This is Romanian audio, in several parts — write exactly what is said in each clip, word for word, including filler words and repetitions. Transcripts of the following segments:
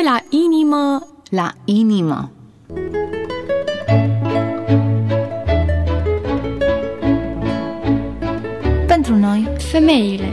la inimă, la inimă. Pentru noi, femeile.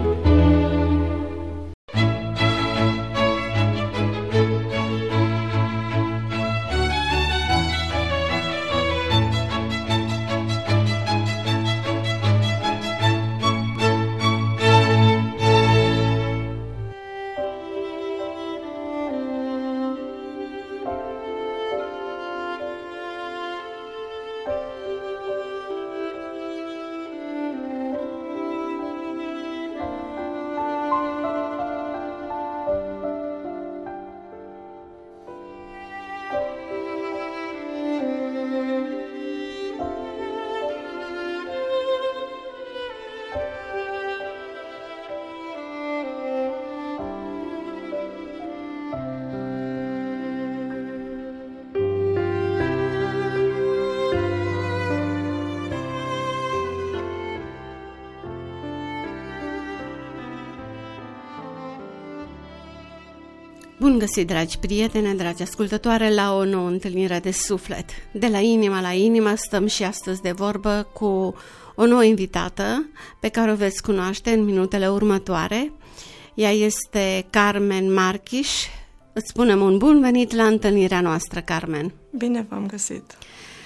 Bun găsit, dragi prietene, dragi ascultătoare, la o nouă întâlnire de suflet. De la inimă la inimă stăm și astăzi de vorbă cu o nouă invitată pe care o veți cunoaște în minutele următoare. Ea este Carmen Marchiș. Îți spunem un bun venit la întâlnirea noastră, Carmen. Bine v-am găsit.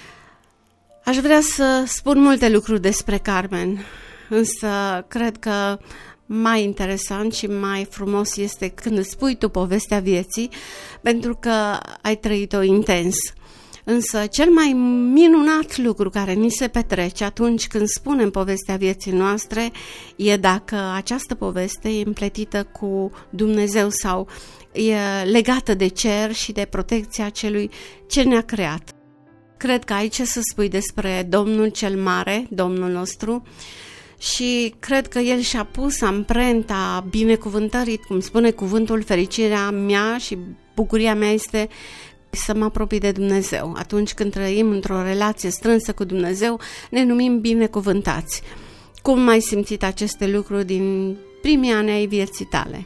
Aș vrea să spun multe lucruri despre Carmen, însă cred că mai interesant și mai frumos este când îți spui tu povestea vieții, pentru că ai trăit-o intens. Însă cel mai minunat lucru care ni se petrece atunci când spunem povestea vieții noastre e dacă această poveste e împletită cu Dumnezeu sau e legată de cer și de protecția celui ce ne-a creat. Cred că ai ce să spui despre Domnul cel Mare, Domnul nostru, și cred că El și-a pus amprenta binecuvântării, cum spune cuvântul, fericirea mea și bucuria mea este să mă apropii de Dumnezeu. Atunci când trăim într-o relație strânsă cu Dumnezeu, ne numim binecuvântați. Cum ai simțit aceste lucruri din primii ani ai vieții tale?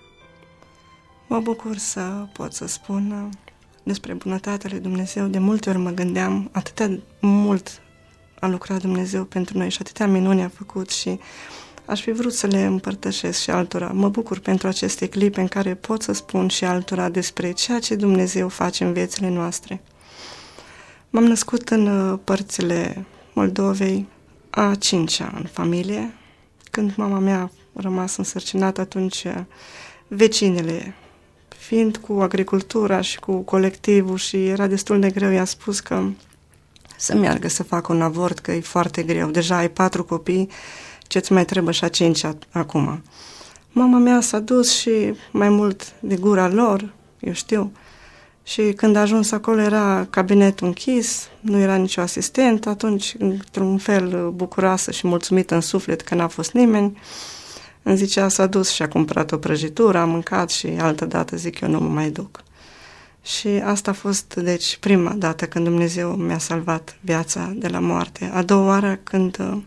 Mă bucur să pot să spun despre bunătatea lui Dumnezeu. De multe ori mă gândeam atât mult a lucrat Dumnezeu pentru noi și atâtea minuni a făcut și aș fi vrut să le împărtășesc și altora. Mă bucur pentru aceste clipe în care pot să spun și altora despre ceea ce Dumnezeu face în viețile noastre. M-am născut în părțile Moldovei a cincea în familie. Când mama mea a rămas însărcinată, atunci vecinele, fiind cu agricultura și cu colectivul și era destul de greu, i-a spus că să meargă să facă un avort, că e foarte greu. Deja ai patru copii, ce-ți mai trebuie și a cincea acum. Mama mea s-a dus și mai mult de gura lor, eu știu. Și când a ajuns acolo era cabinetul închis, nu era nicio asistent, atunci, într-un fel bucuroasă și mulțumită în suflet că n-a fost nimeni, îmi zicea, s-a dus și a cumpărat o prăjitură, a mâncat și altă dată zic eu nu mă mai duc. Și asta a fost, deci, prima dată când Dumnezeu mi-a salvat viața de la moarte. A doua oară când uh,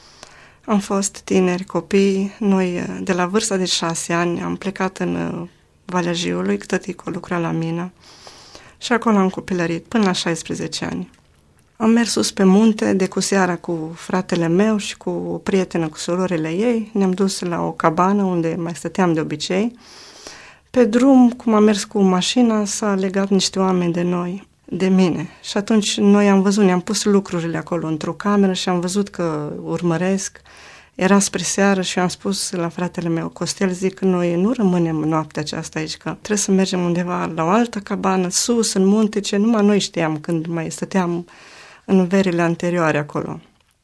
am fost tineri, copii, noi uh, de la vârsta de șase ani am plecat în uh, Valea Jiului, că tătico lucra la mină și acolo am copilărit până la șaisprezece ani. Am mers sus pe munte de cu seara cu fratele meu și cu o prietenă cu surorile ei. Ne-am dus la o cabană unde mai stăteam de obicei. Pe drum, cum am mers cu mașina, s-a legat niște oameni de noi, de mine. Și atunci noi am văzut, ne-am pus lucrurile acolo într-o cameră și am văzut că urmăresc. Era spre seară și am spus la fratele meu, Costel, zic că noi nu rămânem noaptea aceasta aici, că trebuie să mergem undeva la o altă cabană, sus, în munte, ce numai noi știam când mai stăteam în verile anterioare acolo.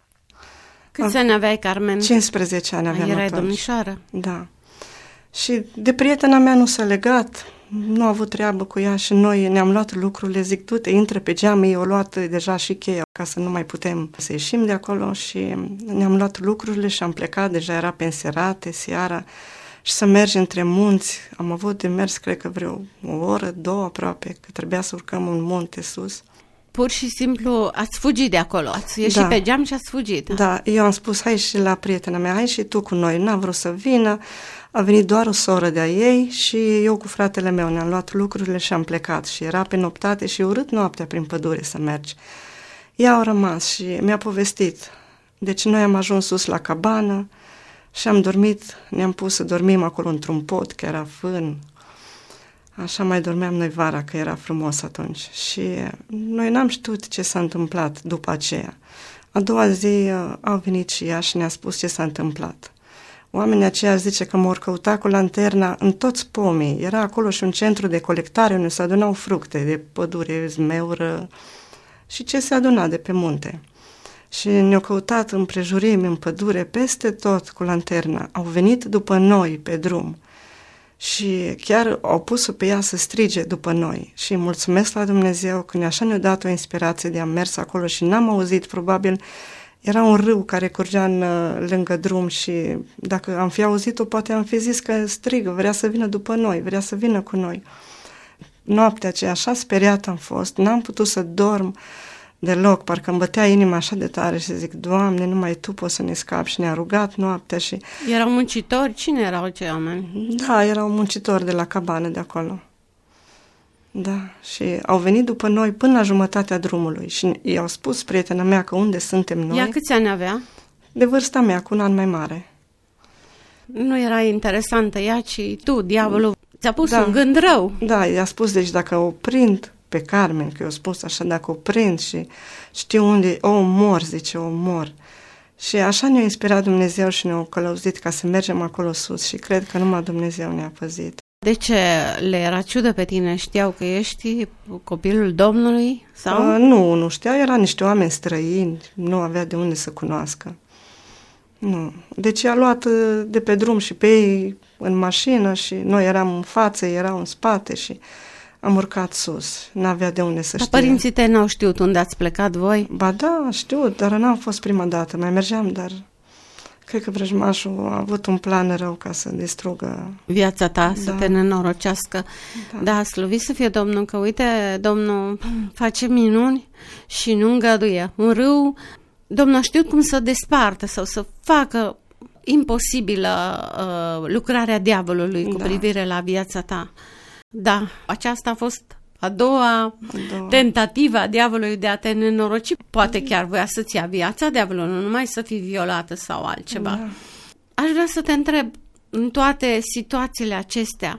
Câți ani aveai, Carmen? cincisprezece ani aveam atunci. Erai domnișoară? Da. Și de prietena mea nu s-a legat, nu a avut treabă cu ea și noi ne-am luat lucrurile, zic, du-te, intră pe geam, ei au luat deja și cheia ca să nu mai putem să ieșim de acolo și ne-am luat lucrurile și am plecat, deja era penserate, seara, și să mergi între munți. Am avut de mers, cred că vreo o oră, două aproape, că trebuia să urcăm un munte sus. pur și simplu ați fugit de acolo, ați ieșit Da. pe geam și ați fugit. Da, eu am spus, hai și la prietena mea, hai și tu cu noi. N-a vrut să vină, a venit doar o soră de-a ei și eu cu fratele meu ne-am luat lucrurile și am plecat. Și era pe noptate și urât noaptea prin pădure să mergi. Ea a rămas și mi-a povestit. Deci noi am ajuns sus la cabană și am dormit, ne-am pus să dormim acolo într-un pod, că era fân. Așa mai dormeam noi vara, că era frumos atunci. Și noi n-am știut ce s-a întâmplat după aceea. A doua zi uh, au venit și ea și ne-a spus ce s-a întâmplat. Oamenii aceia zice că m-au căutat cu lanterna în toți pomii. Era acolo și un centru de colectare unde se adunau fructe de pădure, zmeură și ce se aduna de pe munte. Și ne-au căutat împrejurimi, în pădure, peste tot cu lanterna. Au venit după noi pe drum. Și chiar au pus-o pe ea să strige după noi. Și mulțumesc la Dumnezeu că ne-așa ne-a dat o inspirație de a mers acolo și n-am auzit, probabil era un râu care curgea în, lângă drum și dacă am fi auzit-o, poate am fi zis că strigă, vrea să vină după noi, vrea să vină cu noi. Noaptea aceea așa speriat am fost, n-am putut să dorm deloc, parcă îmi bătea inima așa de tare și zic, Doamne, numai Tu poți să ne scapi. Și ne-a rugat noaptea și... Erau muncitori? Cine erau cei oameni? Da, erau muncitori de la cabană de acolo. Da, și au venit după noi până la jumătatea drumului și i-au spus prietena mea că unde suntem noi. Ea câți ani avea? De vârsta mea, cu un an mai mare. Nu era interesantă ea, ci tu, diavolul, ți-a pus Da. un gând rău. Da, i-a spus, deci dacă o prind pe Carmen, că i-a spus așa, dacă o prind și știu unde, o omor, zice, o omor. Și așa ne-a inspirat Dumnezeu și ne-a călăuzit ca să mergem acolo sus și cred că numai Dumnezeu ne-a păzit. De ce le era ciudă pe tine? Știau că ești copilul Domnului? Sau? Uh, nu, nu știa, erau niște oameni străini, nu avea de unde să cunoască. Nu. Deci i-a luat uh, de pe drum și pe ei în mașină și noi eram în față, ei erau în spate și am urcat sus. N-avea de unde să Dar știe. părinții tăi n-au știut unde ați plecat voi? Ba da, știu, dar n-am fost prima dată. Mai mergeam, dar cred că vrăjmașul a avut un plan rău ca să distrugă. Viața ta, Da. să te nenorocească. Da. Da, slăvit să fie Domnul, că uite, Domnul face minuni și nu îngăduie. Un râu, Domnul a știut cum să despartă sau să facă imposibilă uh, lucrarea diavolului cu Da. privire la viața ta. Da, aceasta a fost a doua A doua. tentativă a diavolului de a te nenoroci. Poate chiar voia să-ți ia viața diavolului, nu numai să fii violată sau altceva. Da. Aș vrea să te întreb, în toate situațiile acestea,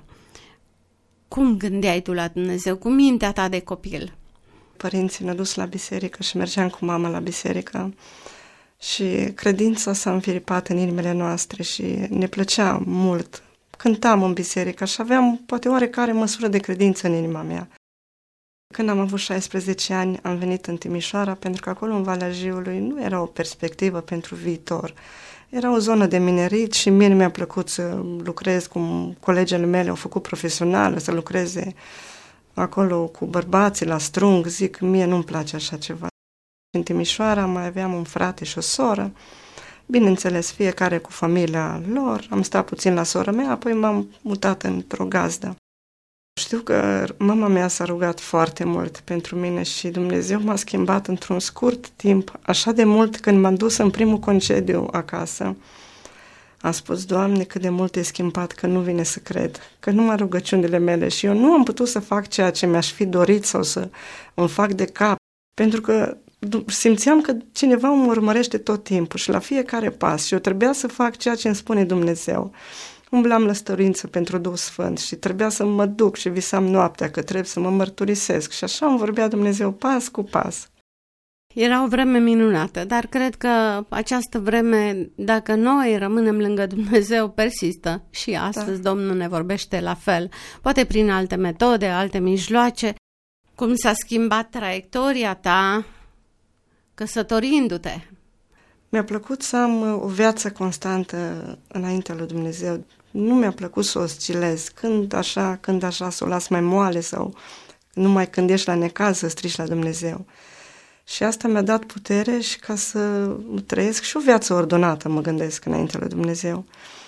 cum gândeai tu la Dumnezeu, cu mintea ta de copil? Părinții ne-au dus la biserică și mergeam cu mama la biserică și credința s-a înfiripat în inimile noastre și ne plăcea mult. Cântam în biserică și aveam poate oarecare măsură de credință în inima mea. Când am avut șaisprezece ani, am venit în Timișoara pentru că acolo, în Valea Jiului, nu era o perspectivă pentru viitor. Era o zonă de minerit și mie nu mi-a plăcut să lucrez cum colegele mele au făcut profesională, să lucreze acolo cu bărbații la strung. Zic, mie nu-mi place așa ceva. În Timișoara mai aveam un frate și o soră, bineînțeles, fiecare cu familia lor. Am stat puțin la sora mea, apoi m-am mutat într-o gazdă. Știu că mama mea s-a rugat foarte mult pentru mine și Dumnezeu m-a schimbat într-un scurt timp, așa de mult când m-am dus în primul concediu acasă. Am spus, Doamne, cât de mult e schimbat, că nu vine să cred, că numai rugăciunile mele și eu nu am putut să fac ceea ce mi-aș fi dorit sau să îmi fac de cap, pentru că simțeam că cineva mă urmărește tot timpul și la fiecare pas și eu trebuia să fac ceea ce îmi spune Dumnezeu. Umblam la stăruință pentru Duhul Sfânt și trebuia să mă duc și visam noaptea că trebuie să mă mărturisesc și așa îmi vorbea Dumnezeu pas cu pas. Era o vreme minunată, dar cred că această vreme, dacă noi rămânem lângă Dumnezeu, persistă și astăzi da. Domnul ne vorbește la fel, poate prin alte metode, alte mijloace. Cum s-a schimbat traiectoria ta căsătorindu-te? Mi-a plăcut să am o viață constantă înaintea lui Dumnezeu. Nu mi-a plăcut să oscilez, când așa, când așa, să o las mai moale sau numai când ești la necaz să strigi la Dumnezeu. Și asta mi-a dat putere și ca să trăiesc și o viață ordonată, mă gândesc, înaintea lui Dumnezeu.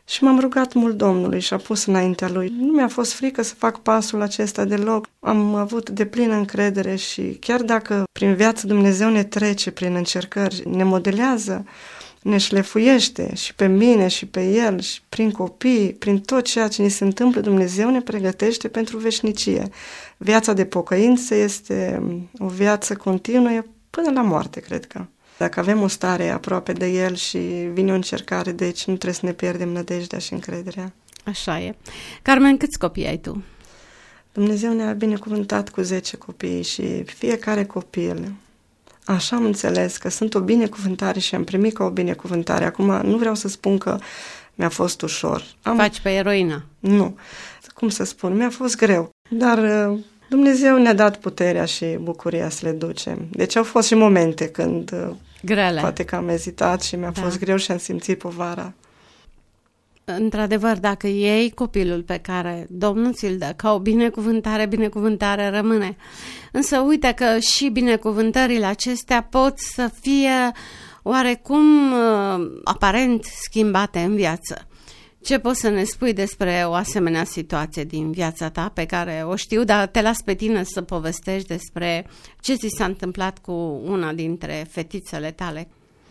Și m-am rugat mult Domnului și a pus înaintea Lui. Nu mi-a fost frică să fac pasul acesta deloc. Am avut deplină încredere și chiar dacă prin viață Dumnezeu ne trece prin încercări, ne modelează, ne șlefuiește și pe mine și pe El și prin copii, prin tot ceea ce ni se întâmplă, Dumnezeu ne pregătește pentru veșnicie. Viața de pocăință este o viață continuă până la moarte, cred că. Dacă avem o stare aproape de El și vine o încercare, deci nu trebuie să ne pierdem nădejdea și încrederea. Așa e. Carmen, câți copii ai tu? Dumnezeu ne-a binecuvântat cu zece copii și fiecare copil, așa am înțeles că sunt o binecuvântare și am primit ca o binecuvântare. Acum nu vreau să spun că mi-a fost ușor. Am... Faci pe eroină? Nu. Cum să spun, mi-a fost greu. Dar Dumnezeu ne-a dat puterea și bucuria să le ducem. Deci au fost și momente când grele. Poate că am ezitat și mi-a da. fost greu și am simțit povara. Într-adevăr, dacă iei copilul pe care Domnul ți-l dă ca o binecuvântare, binecuvântare rămâne. Însă uite că și binecuvântările acestea pot să fie oarecum aparent schimbate în viață. Ce poți să ne spui despre o asemenea situație din viața ta pe care o știu, dar te las pe tine să povestești despre ce ți s-a întâmplat cu una dintre fetițele tale?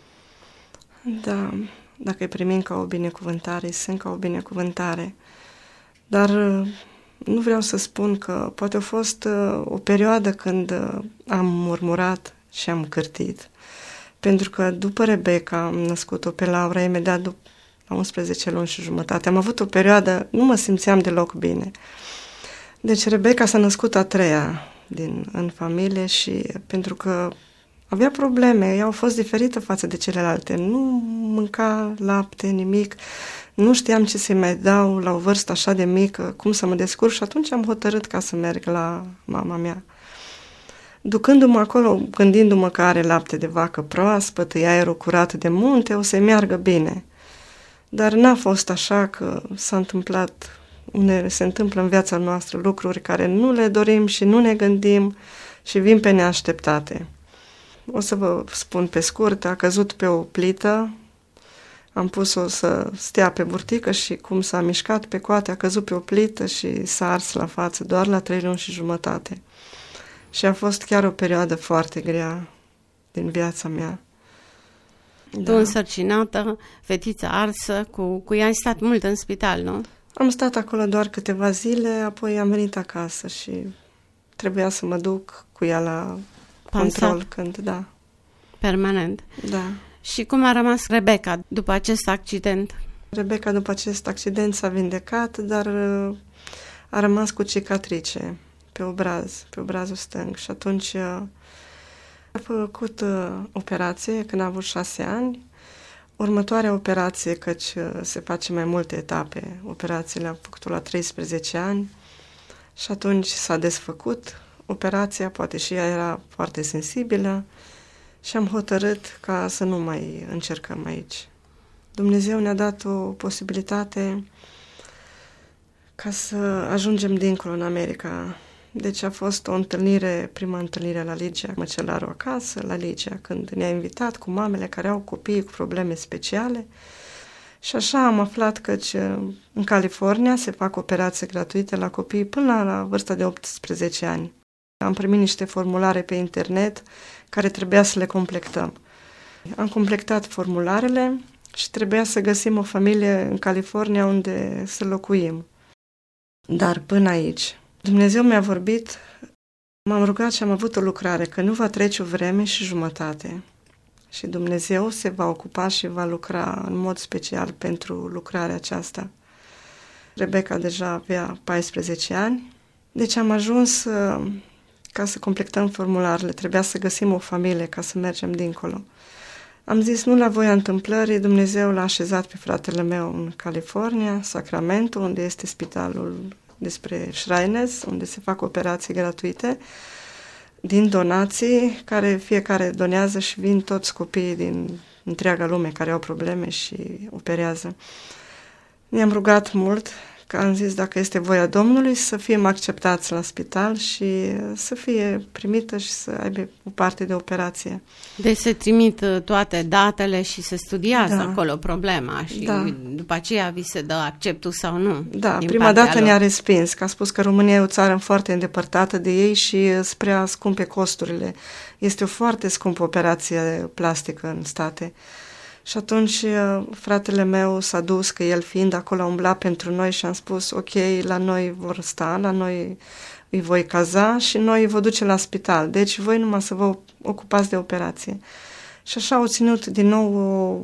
Da, dacă îi primim ca o binecuvântare, sunt ca o binecuvântare. Dar nu vreau să spun că poate a fost o perioadă când am murmurat și am cârtit. Pentru că după Rebecca am născut-o pe Laura, imediat după la unsprezece luni și jumătate. Am avut o perioadă, nu mă simțeam deloc bine. Deci Rebecca s-a născut a treia din, în familie și pentru că avea probleme, ea au fost diferită față de celelalte. Nu mânca lapte, nimic, nu știam ce să-i mai dau la o vârstă așa de mică, cum să mă descurc și atunci am hotărât ca să merg la mama mea. Ducându-mă acolo, gândindu-mă că are lapte de vacă proaspăt, e aerul curat de munte, o să-i meargă bine. Dar n-a fost așa, că s-a întâmplat, unde se întâmplă în viața noastră lucruri care nu le dorim și nu ne gândim și vin pe neașteptate. O să vă spun pe scurt, a căzut pe o plită, am pus-o să stea pe burtică și cum s-a mișcat pe coate, a căzut pe o plită și s-a ars la față, doar la trei luni și jumătate. Și a fost chiar o perioadă foarte grea din viața mea. Tu da. Însărcinată, fetița arsă, cu, cu ea ai stat mult în spital, nu? Am stat acolo doar câteva zile, apoi am venit acasă și trebuia să mă duc cu ea la Pansat. Control când, da. Permanent. Da. Și cum a rămas Rebecca după acest accident? Rebecca după acest accident s-a vindecat, dar a rămas cu cicatrice pe obraz, pe obrazul stâng și atunci a făcut uh, operație când a avut șase ani. Următoarea operație, căci uh, se face mai multe etape, operațiile am făcut-o la treisprezece ani și atunci s-a desfăcut operația, poate și ea era foarte sensibilă și am hotărât ca să nu mai încercăm aici. Dumnezeu ne-a dat o posibilitate ca să ajungem dincolo în America. Deci a fost o întâlnire, prima întâlnire la Ligia, măcelarul acasă, la Ligia, când ne-a invitat cu mamele care au copii cu probleme speciale. Și așa am aflat că în California se fac operații gratuite la copii până la, la vârsta de optsprezece ani. Am primit niște formulare pe internet care trebuia să le completăm. Am completat formularele și trebuia să găsim o familie în California unde să locuim. Dar până aici Dumnezeu mi-a vorbit, m-am rugat și am avut o lucrare, că nu va trece o vreme și jumătate. Și Dumnezeu se va ocupa și va lucra în mod special pentru lucrarea aceasta. Rebecca deja avea paisprezece ani, deci am ajuns uh, ca să completăm formularele. Trebuia să găsim o familie ca să mergem dincolo. Am zis, nu la voia întâmplării, Dumnezeu l-a așezat pe fratele meu în California, Sacramento, unde este spitalul despre Shriners, unde se fac operații gratuite din donații, care fiecare donează și vin toți copiii din întreaga lume care au probleme și operează. Ne-am rugat mult că am zis dacă este voia Domnului să fim acceptați la spital și să fie primită și să aibă o parte de operație. Deci se trimit toate datele și se studiază da. acolo problema și da. după aceea vi se dă acceptul sau nu. Da, prima dată ne-a respins, că a spus că România e o țară foarte îndepărtată de ei și sunt prea scumpe costurile. Este o foarte scumpă operație plastică în state. Și atunci fratele meu s-a dus, că el fiind acolo a umblat pentru noi și am spus, ok, la noi vor sta, la noi îi voi caza și noi îi voi duce la spital. Deci voi numai să vă ocupați de operație. Și așa au ținut din nou o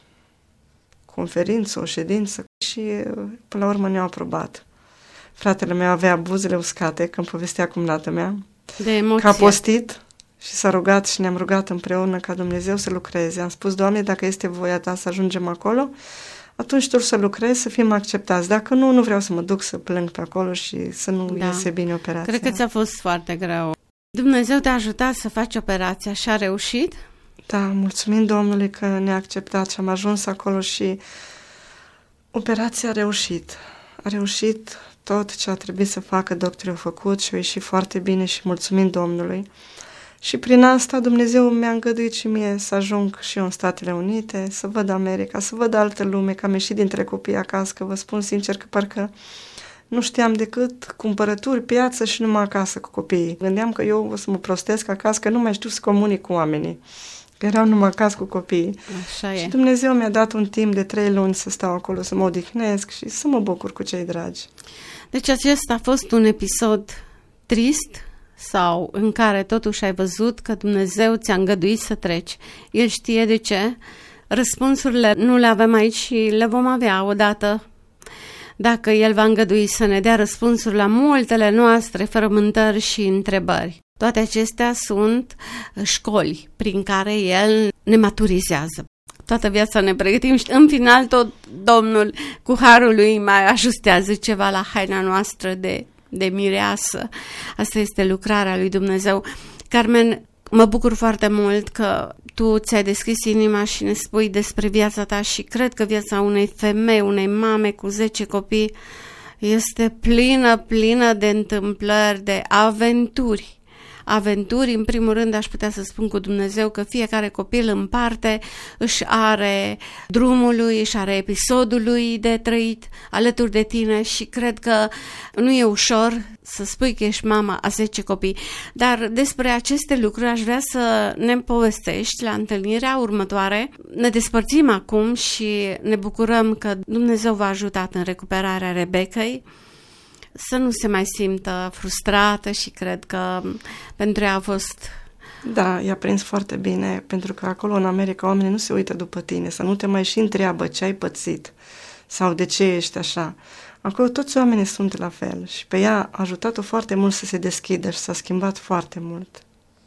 conferință, o ședință și până la urmă ne-au aprobat. Fratele meu avea buzele uscate când povestea cumnată mea. De emoție. Că a postit. Și s-a rugat și ne-am rugat împreună ca Dumnezeu să lucreze. Am spus, Doamne, dacă este voia Ta să ajungem acolo, atunci Tu să lucrezi, să fim acceptați. Dacă nu, nu vreau să mă duc să plâng pe acolo și să nu da. iese bine operația. Cred că ți-a fost foarte greu. Dumnezeu te-a ajutat să faci operația și a reușit? Da, mulțumim Domnului că ne-a acceptat și am ajuns acolo și operația a reușit. A reușit tot ce a trebuit să facă, doctorii au făcut și a ieșit foarte bine și mulțumim Domnului. Și prin asta Dumnezeu mi-a îngăduit și mie să ajung și eu în Statele Unite, să văd America, să văd altă lume, că am ieșit dintre copii acasă, că vă spun sincer că parcă nu știam decât cumpărături, piață și numai acasă cu copiii. Gândeam că eu o să mă prostesc acasă, că nu mai știu să comunic cu oamenii, că erau numai acasă cu copiii. Așa e. Și Dumnezeu mi-a dat un timp de trei luni să stau acolo, să mă odihnesc și să mă bucur cu cei dragi. Deci acesta a fost un episod trist, sau în care totuși ai văzut că Dumnezeu ți-a îngăduit să treci. El știe de ce. Răspunsurile nu le avem aici și le vom avea odată dacă El va îngădui să ne dea răspunsuri la multele noastre frământări și întrebări. Toate acestea sunt școli prin care El ne maturizează. Toată viața ne pregătim și în final tot Domnul cu harul Lui mai ajustează ceva la haina noastră de de mireasă. Asta este lucrarea lui Dumnezeu. Carmen, mă bucur foarte mult că tu ți-ai deschis inima și ne spui despre viața ta și cred că viața unei femei, unei mame cu zece copii este plină, plină de întâmplări, de aventuri. Aventuri, în primul rând, aș putea să spun cu Dumnezeu că fiecare copil în parte își are drumul lui, își are episodul lui de trăit alături de tine și cred că nu e ușor să spui că ești mama a zece copii. Dar despre aceste lucruri aș vrea să ne povestești la întâlnirea următoare. Ne despărțim acum și ne bucurăm că Dumnezeu v-a ajutat în recuperarea Rebecăi, să nu se mai simtă frustrată și cred că pentru ea a fost... Da, i-a prins foarte bine, pentru că acolo în America oamenii nu se uită după tine, să nu te mai și întreabă ce ai pățit sau de ce ești așa. Acolo toți oamenii sunt la fel și pe ea a ajutat-o foarte mult să se deschidă și s-a schimbat foarte mult.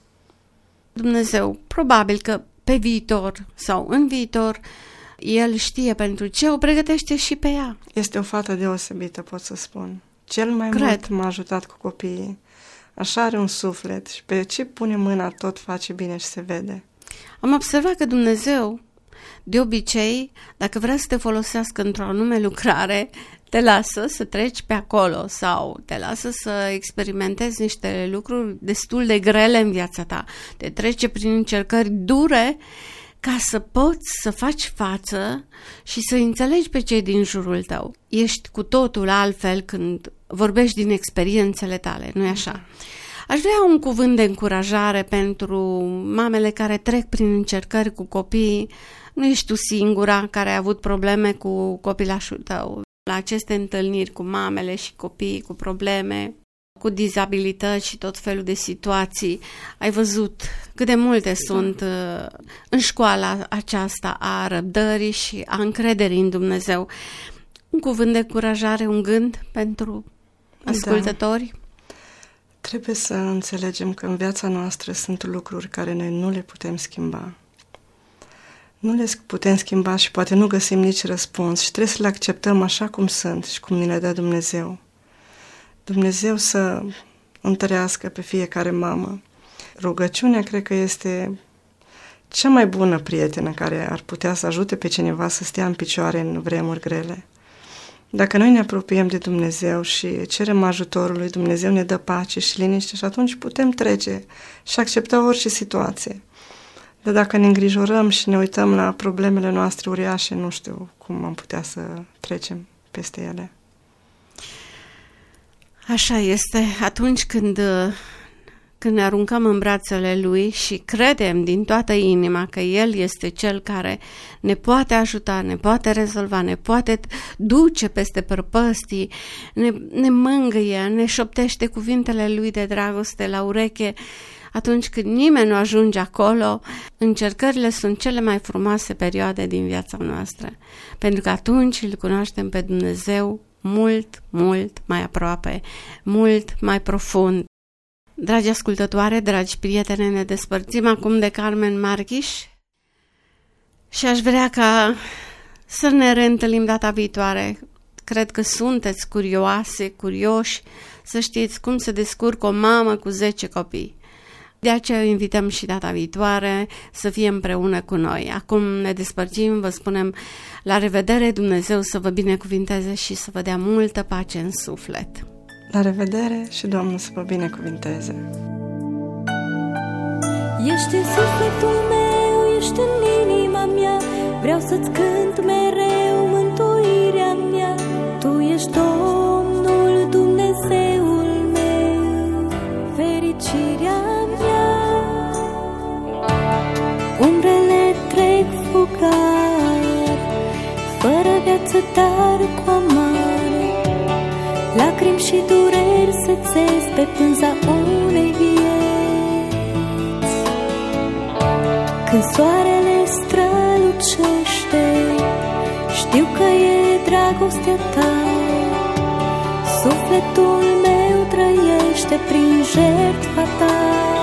Dumnezeu, probabil că pe viitor sau în viitor, El știe pentru ce o pregătește și pe ea. Este o fată deosebită, pot să spun. Cel mai Cred. mult m-a ajutat cu copiii. Așa are un suflet și pe ce pune mâna tot face bine și se vede. Am observat că Dumnezeu, de obicei, dacă vrea să te folosească într-o anume lucrare, te lasă să treci pe acolo sau te lasă să experimentezi niște lucruri destul de grele în viața ta. Te trece prin încercări dure ca să poți să faci față și să înțelegi pe cei din jurul tău. Ești cu totul altfel când vorbești din experiențele tale, nu-i așa? Aș vrea un cuvânt de încurajare pentru mamele care trec prin încercări cu copiii. Nu ești tu singura care a avut probleme cu copilașul tău. La aceste întâlniri cu mamele și copiii cu probleme, cu dizabilități și tot felul de situații, ai văzut cât de multe sunt uh, în școala aceasta a răbdării și a încrederii în Dumnezeu. Un cuvânt de încurajare, un gând pentru ascultători? Da. Trebuie să înțelegem că în viața noastră sunt lucruri care noi nu le putem schimba. Nu le putem schimba și poate nu găsim nici răspuns și trebuie să le acceptăm așa cum sunt și cum ni le dă Dumnezeu. Dumnezeu să întărească pe fiecare mamă. Rugăciunea cred că este cea mai bună prietenă care ar putea să ajute pe cineva să stea în picioare în vremuri grele. Dacă noi ne apropiem de Dumnezeu și cerem ajutorul lui Dumnezeu, ne dă pace și liniște și atunci putem trece și accepta orice situație. Dar dacă ne îngrijorăm și ne uităm la problemele noastre uriașe, nu știu cum am putea să trecem peste ele. Așa este. Atunci când, când ne aruncăm în brațele Lui și credem din toată inima că El este Cel care ne poate ajuta, ne poate rezolva, ne poate duce peste prăpăstii, ne, ne mângâie, ne șoptește cuvintele Lui de dragoste la ureche, atunci când nimeni nu ajunge acolo, încercările sunt cele mai frumoase perioade din viața noastră, pentru că atunci îl cunoaștem pe Dumnezeu mult, mult mai aproape, mult mai profund. Dragi ascultătoare, dragi prietene, ne despărțim acum de Carmen Marchiș și aș vrea ca să ne reîntâlnim data viitoare. Cred că sunteți curioase, curioși să știți cum se descurcă o mamă cu zece copii. De aceea o invităm și data viitoare să fie împreună cu noi. Acum ne despărțim, vă spunem la revedere, Dumnezeu să vă binecuvinteze și să vă dea multă pace în suflet. La revedere și Domnul să vă binecuvinteze. Ești în sufletul meu, ești în inima mea, vreau să-ți cânt mereu mântuirea mea. Tu ești Domnul, Dumnezeul meu, fericirea mea. Umbrele trec fugar, fără viață, dar cu amare. Lacrimi și dureri se țes pe pânza unei vieți. Când soarele strălucește, știu că e dragostea ta. Sufletul meu trăiește prin jertfa ta.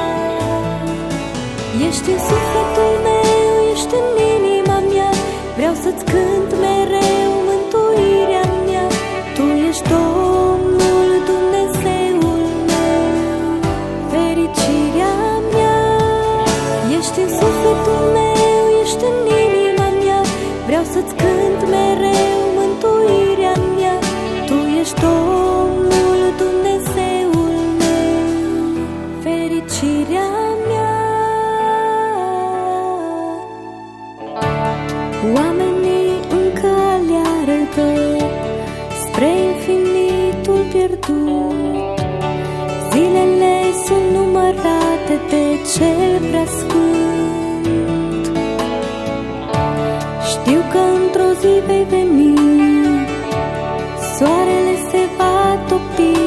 Ești în sufletul meu, ești în inima mea, vreau să-ți cânt mereu mântuirea mea. Tu ești Domnul, Dumnezeul meu, fericirea mea. Ești în sufletul meu, ești în inima mea, vreau să-ți cânt mereu mântuirea mea. Tu ești Domnul, Dumnezeul meu, fericirea mea. Oamenii încă aleargă spre infinitul pierdut. Zilele sunt numărate de Cel Preasfânt. Știu că într-o zi vei veni, soarele se va topi,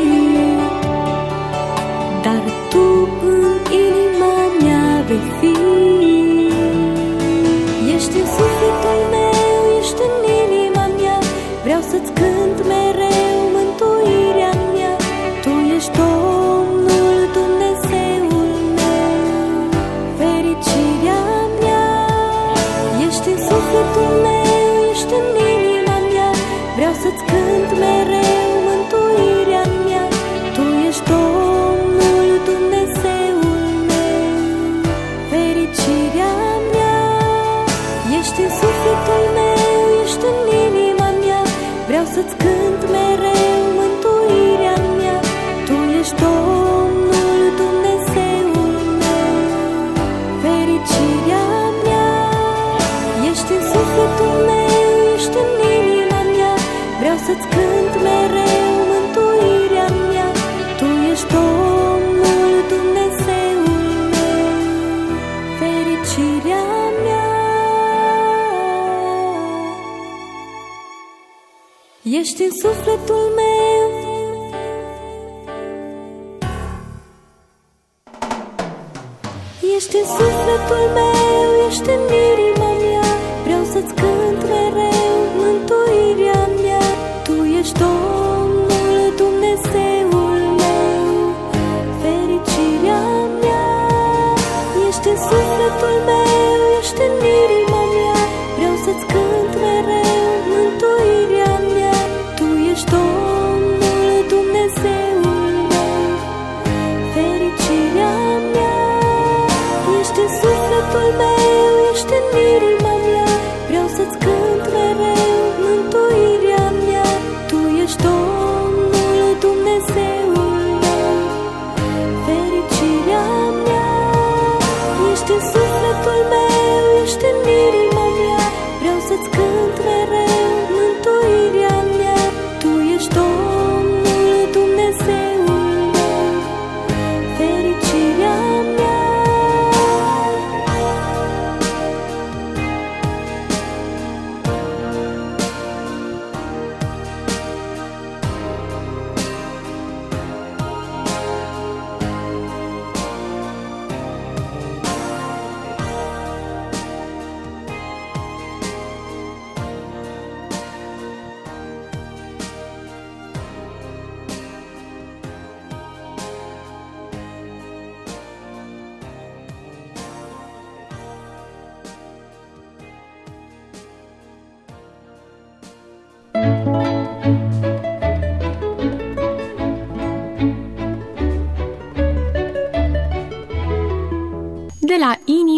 dar tu în inima mea vei fi. Ești în sufletul meu, ești în inima mea, vreau să-ți cânt mereu mântuirea mea. Tu ești Domnul, Dumnezeul meu, fericirea mea. Ești în sufletul meu, ești în inima mea, vreau să-ți cânt mereu mântuirea mea. Tu ești Domnul, Dumnezeul meu, fericirea mea. Ești în sufletul meu, ești în inima mea, vreau să-ți cânt mereu mântuirea mea. Tu ești Domnul, Dumnezeul meu, fericirea mea. Ești în sufletul meu, ești în inima mea, vreau să-ți cânt mereu mântuirea mea. Tu ești Domnul, Dumnezeul meu, fericirea mea. Ești în sufletul meu, ești în sufletul meu, ești în inima mea, vreau să-ți cânt mereu mântuirea mea. Tu ești Domnul, Dumnezeul meu, fericirea mea. Ești în sufletul meu, ești în inima mea, vreau să-ți cânt mereu mântuirea mea. Tu ești Domnul, Dumnezeul meu, fericirea mea. Ești în sufletul meu, ești în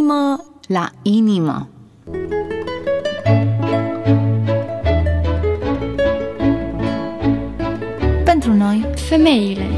inimă la inimă. Pentru noi, femeile.